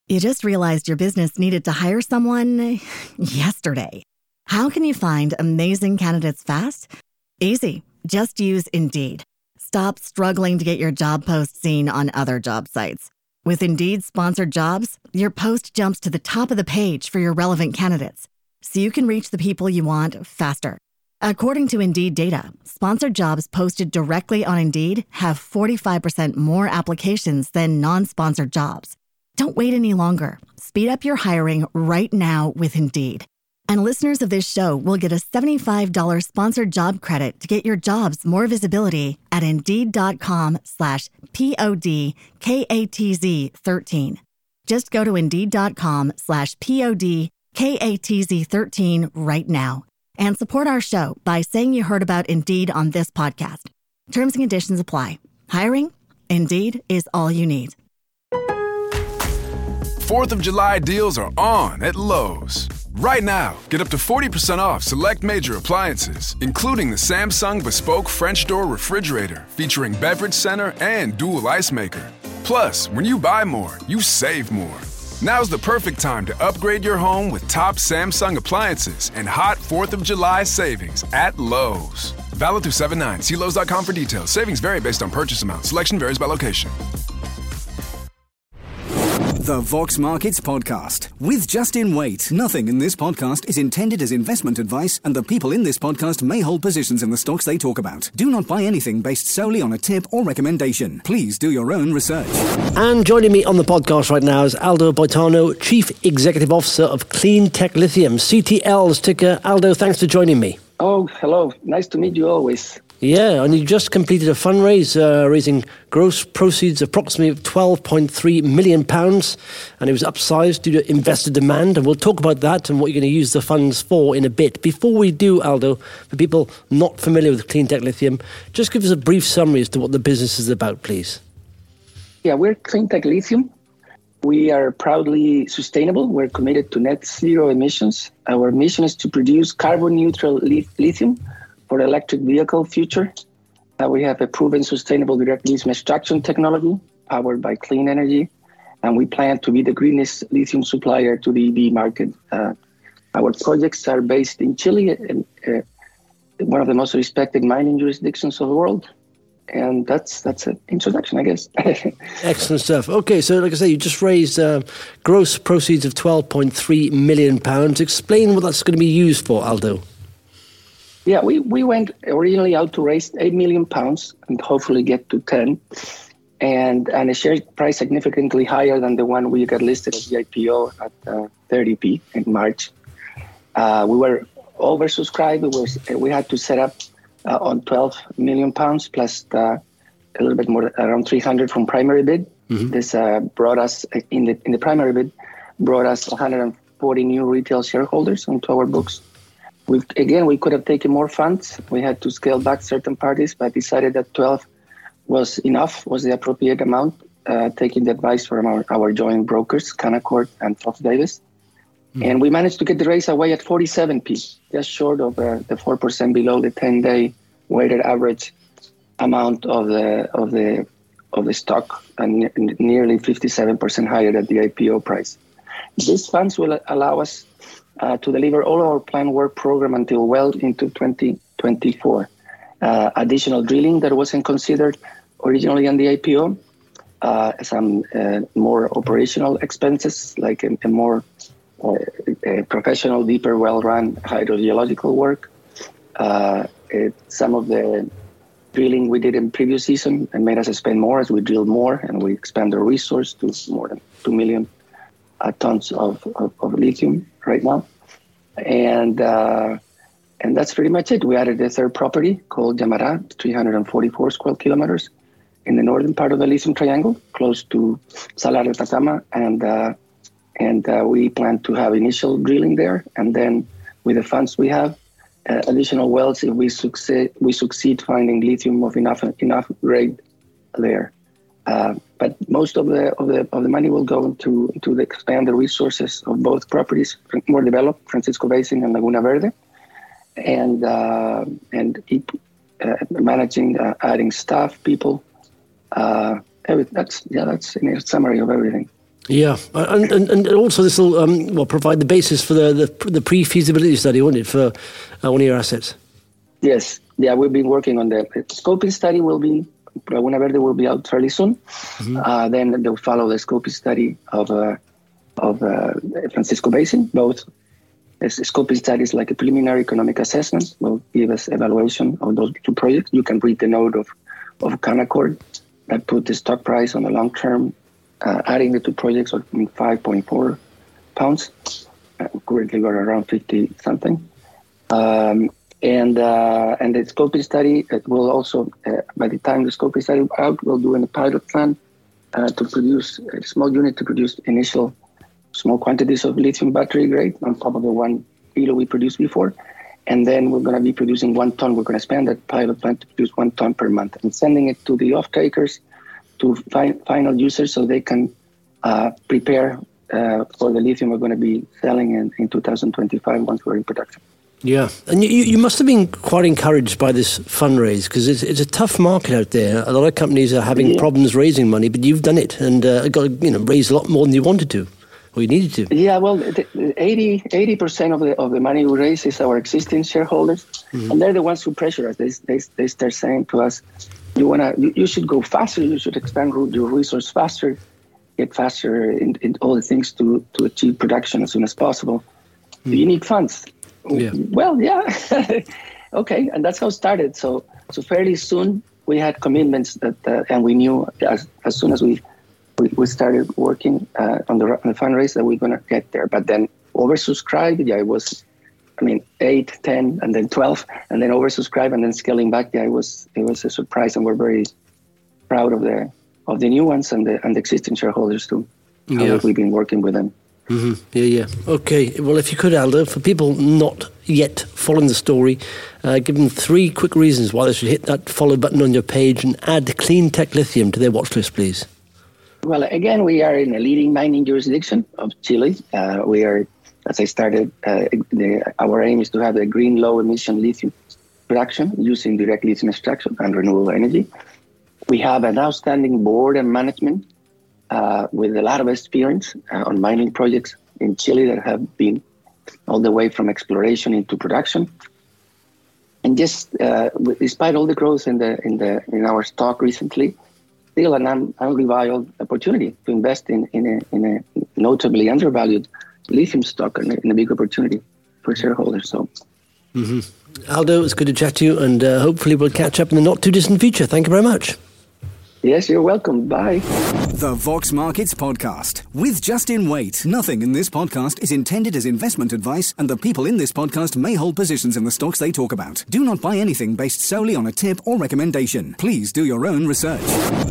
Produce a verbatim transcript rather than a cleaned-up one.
You just realized your business needed to hire someone yesterday. How can you find amazing candidates fast? Easy. Just use Indeed. Stop struggling to get your job post seen on other job sites. With Indeed sponsored jobs, your post jumps to the top of the page for your relevant candidates, so you can reach the people you want faster. According to Indeed data, sponsored jobs posted directly on Indeed have forty-five percent more applications than non-sponsored jobs. Don't wait any longer. Speed up your hiring right now with Indeed. And listeners of this show will get a seventy-five dollars sponsored job credit to get your jobs more visibility at Indeed.com slash P-O-D-K-A-T-Z 13. Just go to Indeed.com slash P-O-D-K-A-T-Z 13 right now and support our show by saying you heard about Indeed on this podcast. Terms and conditions apply. Hiring? Indeed is all you need. fourth of July deals are on at Lowe's. Right now, get up to forty percent off select major appliances, including the Samsung Bespoke French Door Refrigerator featuring beverage center and dual ice maker. Plus, when you buy more, you save more. Now's the perfect time to upgrade your home with top Samsung appliances and hot fourth of July savings at Lowe's. Valid through seven nine. See Lowe's dot com for details. Savings vary based on purchase amount. Selection varies by location. The Vox Markets Podcast with Justin Waite. Nothing in this podcast is intended as investment advice, and the people in this podcast may hold positions in the stocks they talk about. Do not buy anything based solely on a tip or recommendation. Please do your own research. And joining me on the podcast right now is Aldo Boitano, Chief Executive Officer of Clean Tech Lithium, C T L's ticker. Aldo, thanks for joining me. Oh, hello. Nice to meet you always. Yeah, and you just completed a fundraise, uh, raising gross proceeds of approximately twelve point three million pounds, and it was upsized due to investor demand, and we'll talk about that and what you're going to use the funds for in a bit. Before we do, Aldo, for people not familiar with Clean Tech Lithium, just give us a brief summary as to what the business is about, please. Yeah, we're Clean Tech Lithium. We are proudly sustainable. We're committed to net zero emissions. Our mission is to produce carbon-neutral lithium for the electric vehicle future. Uh, we have a proven sustainable direct lithium extraction technology powered by clean energy, and we plan to be the greenest lithium supplier to the E V market. Uh, our projects are based in Chile, and, uh, one of the most respected mining jurisdictions of the world. And that's that's an introduction, I guess. Excellent stuff. Okay, so like I say, you just raised uh, gross proceeds of twelve point three million pounds. Explain what that's going to be used for, Aldo. Yeah, we, we went originally out to raise eight million pounds and hopefully get to ten. And and a share price significantly higher than the one we got listed at the I P O at uh, thirty p in March. Uh, we were oversubscribed. We, were, we had to set up uh, on twelve million pounds plus uh, a little bit more, around three hundred from primary bid. Mm-hmm. This uh, brought us, in the in the primary bid, brought us one hundred forty new retail shareholders onto our books. We've, again, we could have taken more funds. We had to scale back certain parties, but decided that twelve was enough, was the appropriate amount, uh, taking the advice from our, our joint brokers, Canaccord and Fox Davis. Mm-hmm. And we managed to get the raise away at forty-seven p, just short of uh, the four percent below the ten-day weighted average amount of the of the of the stock, and nearly fifty-seven percent higher than the I P O price. These funds will allow us Uh, to deliver all our planned work program until well into twenty twenty-four. Uh, additional drilling that wasn't considered originally on the I P O, uh, some uh, more operational expenses like a, a more uh, a professional, deeper, well-run hydrogeological work. Uh, it, some of the drilling we did in previous season and made us spend more as we drilled more, and we expand our resource to more than two million uh, tons of, of, of lithium right now. And uh, and that's pretty much it. We added a third property called Yamará, three hundred forty-four square kilometers in the northern part of the Lithium Triangle, close to Salar de Atacama. And, uh, and uh, we plan to have initial drilling there. And then with the funds we have, uh, additional wells if we succeed, we succeed finding lithium of enough enough grade there. Uh, but most of the of the of the money will go to to the expand the resources of both properties, more developed, Francisco Basin and Laguna Verde, and uh, and keep uh, managing, uh, adding staff, people. Uh, every, that's yeah, that's a summary of everything. Yeah, and and, and also this will um, well provide the basis for the the, the pre-feasibility study, won't it, for uh, one of your assets? Yes, yeah, we've been working on the scoping study. Will be Laguna Verde will be out fairly soon. Mm-hmm. Uh, then they'll follow the scoping study of uh, of uh, Francisco Basin. Both as scoping studies, like a preliminary economic assessment, will give us evaluation of those two projects. You can read the note of of Canaccord that put the stock price on the long term. Uh, adding the two projects of five point four pounds. Uh, currently, we're around fifty something. Um, and uh, and the scoping study will also, uh, by the time the scoping study is out, we'll do a pilot plan uh, to produce a small unit to produce initial small quantities of lithium battery grade on top of the one kilo we produced before. And then we're going to be producing one ton. We're going to expand that pilot plant to produce one ton per month and sending it to the off-takers, to fi- final users, so they can uh, prepare uh, for the lithium we're going to be selling in, in two thousand twenty-five once we're in production. Yeah, and you, you must have been quite encouraged by this fundraise, because it's, it's a tough market out there. A lot of companies are having yeah. problems raising money, but you've done it and uh, got you know raised a lot more than you wanted to, or you needed to. Yeah, well, eighty percent of the of the money we raise is our existing shareholders, mm-hmm. and they're the ones who pressure us. They they, they start saying to us, You wanna, you, you should go faster. You should expand your resource faster, get faster in, in all the things to, to achieve production as soon as possible. Mm. You need funds. Yeah. Well, yeah, okay, and that's how it started. So, so fairly soon we had commitments that, uh, and we knew as as soon as we we, we started working uh, on the on the fundraise that we're gonna get there. But then oversubscribed. Yeah, it was. I mean, eight, ten, and then twelve, and then oversubscribe, and then scaling back. Yeah, it was it was a surprise, and we're very proud of the of the new ones and the and the existing shareholders too. Yeah. How we've been working with them. Mm-hmm. Yeah, yeah. Okay. Well, if you could, Aldo, for people not yet following the story, uh, give them three quick reasons why they should hit that follow button on your page and add Clean Tech Lithium to their watch list, please. Well, again, we are in a leading mining jurisdiction of Chile. Uh, we are. As I started, uh, the, our aim is to have a green, low-emission lithium production using direct lithium extraction and renewable energy. We have an outstanding board and management uh, with a lot of experience uh, on mining projects in Chile that have been all the way from exploration into production. And just uh, despite all the growth in the in the in our stock recently, still an un- unrivaled opportunity to invest in in a, in a notably undervalued lithium stock and a big opportunity for shareholders. So, mm-hmm. Aldo, it's good to chat to you, and uh, hopefully we'll catch up in the not too distant future. Thank you very much. Yes, you're welcome. Bye. The Vox Markets Podcast with Justin Waite. Nothing in this podcast is intended as investment advice, and the people in this podcast may hold positions in the stocks they talk about. Do not buy anything based solely on a tip or recommendation. Please do your own research.